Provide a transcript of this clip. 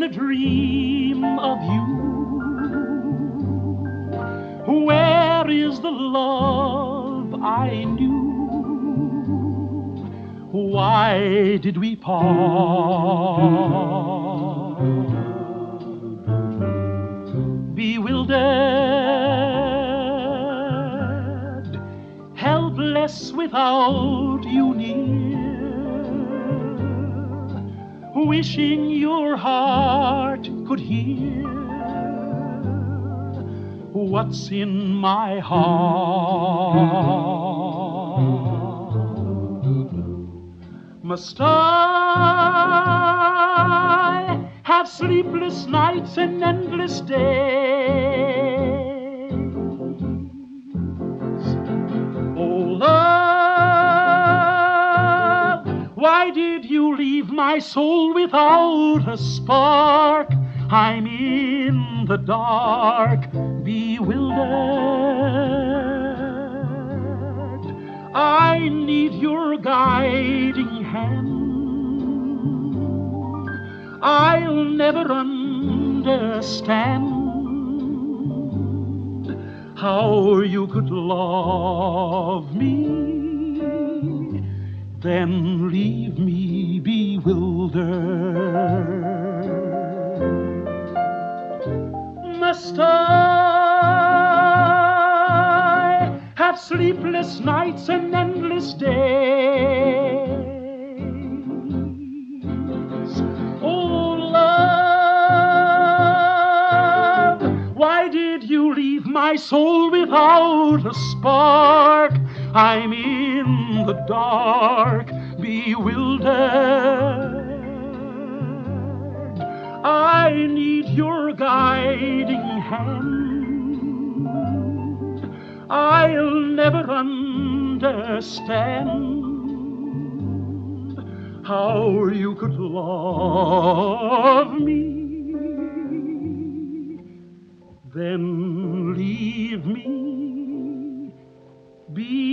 a dream of you. Where is the love I knew? Why did we part? Bewildered, helpless without you near, wishing your heart could hear what's in my heart. Must I have sleepless nights and endless days? Oh, love, why did you leave my soul without a spark? I'm in the dark, bewildered. I need your guiding hand. I'll never understand how you could love me, then leave me bewildered. Must I have sleepless nights and endless days? Oh, love, why did you leave my soul without a spark? I'm in the dark, bewildered. I need your guiding hand. I'll never understand how you could love me, then leave me be